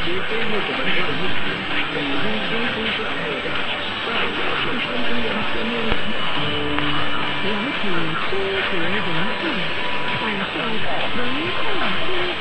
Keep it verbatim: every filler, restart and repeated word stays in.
非非物质文化的意识，在已经清晰之爱下，在我宣传中人全面了了解中国文化，感受文化精